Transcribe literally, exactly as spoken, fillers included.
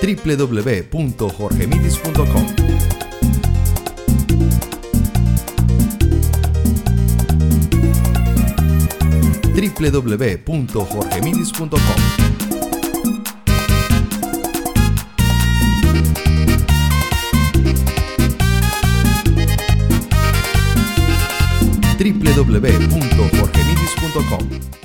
w w w punto jorge midis punto com. w w w punto jorge midis punto com. w w w punto jorge midis punto com.